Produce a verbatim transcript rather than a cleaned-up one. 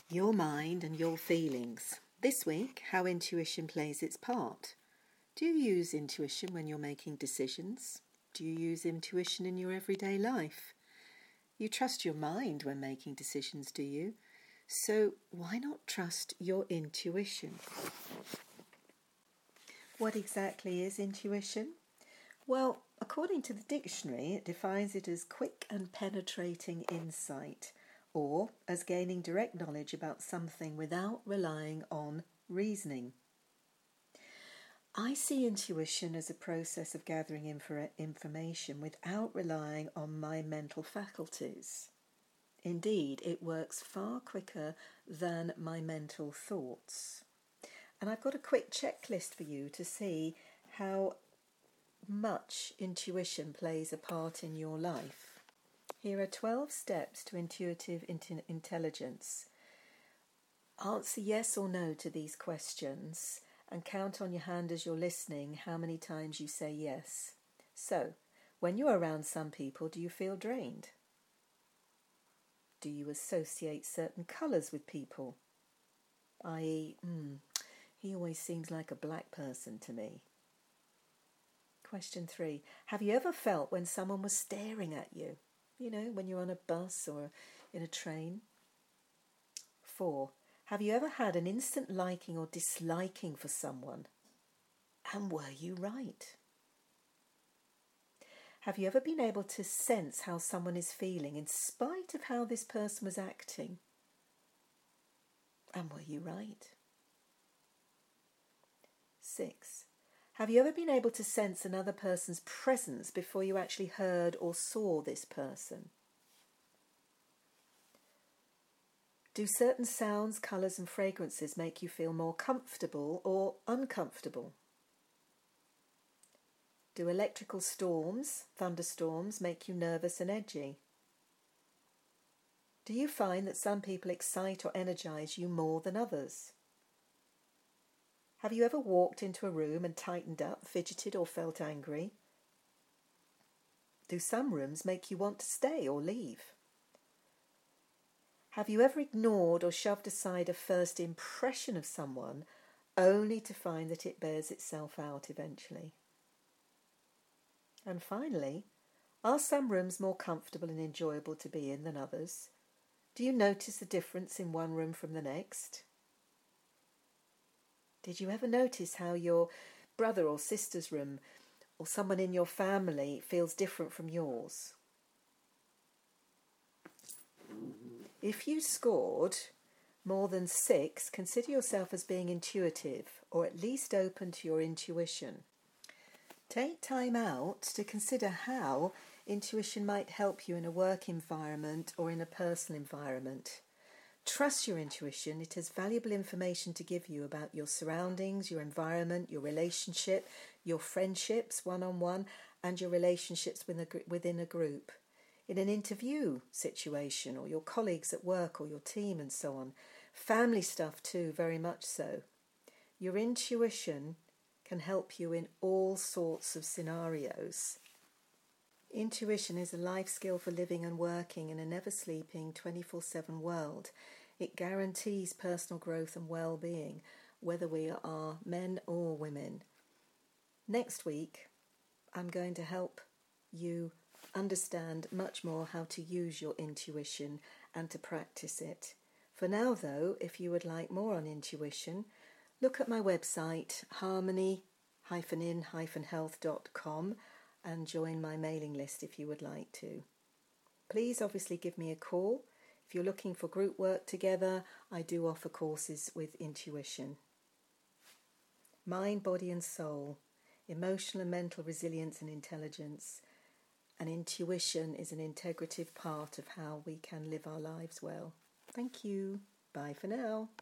Your mind and your feelings. This week, how intuition plays its part. Do you use intuition when you're making decisions? Do you use intuition in your everyday life? You trust your mind when making decisions, do you? So why not trust your intuition? What exactly is intuition? Well, according to the dictionary, it defines it as quick and penetrating insight, or as gaining direct knowledge about something without relying on reasoning. I see intuition as a process of gathering infor- information without relying on my mental faculties. Indeed, it works far quicker than my mental thoughts. And I've got a quick checklist for you to see how much intuition plays a part in your life. Here are twelve steps to intuitive int- intelligence. Answer yes or no to these questions and count on your hand as you're listening how many times you say yes. So, when you're around some people, do you feel drained? Do you associate certain colours with people? that is, mm, he always seems like a black person to me. Question three. Have you ever felt when someone was staring at you? You know, when you're on a bus or in a train. Four. Have you ever had an instant liking or disliking for someone? And were you right? Have you ever been able to sense how someone is feeling in spite of how this person was acting? And were you right? Six. Have you ever been able to sense another person's presence before you actually heard or saw this person? Do certain sounds, colours and fragrances make you feel more comfortable or uncomfortable? Do electrical storms, thunderstorms, make you nervous and edgy? Do you find that some people excite or energise you more than others? Have you ever walked into a room and tightened up, fidgeted or felt angry? Do some rooms make you want to stay or leave? Have you ever ignored or shoved aside a first impression of someone only to find that it bears itself out eventually? And finally, are some rooms more comfortable and enjoyable to be in than others? Do you notice the difference in one room from the next? Did you ever notice how your brother or sister's room or someone in your family feels different from yours? If you scored more than six, consider yourself as being intuitive or at least open to your intuition. Take time out to consider how intuition might help you in a work environment or in a personal environment. Trust your intuition. It has valuable information to give you about your surroundings, your environment, your relationship, your friendships one-on-one, and your relationships within a group. In an interview situation, or your colleagues at work, or your team, and so on. Family stuff too, very much so. Your intuition can help you in all sorts of scenarios. Intuition is a life skill for living and working in a never-sleeping twenty-four seven world. It guarantees personal growth and well-being, whether we are men or women. Next week, I'm going to help you understand much more how to use your intuition and to practice it. For now, though, if you would like more on intuition, look at my website, harmony dash in dash health dot com, and join my mailing list if you would like to. Please obviously give me a call. If you're looking for group work together, I do offer courses with intuition. Mind, body and soul, emotional and mental resilience and intelligence, and intuition is an integrative part of how we can live our lives well. Thank you. Bye for now.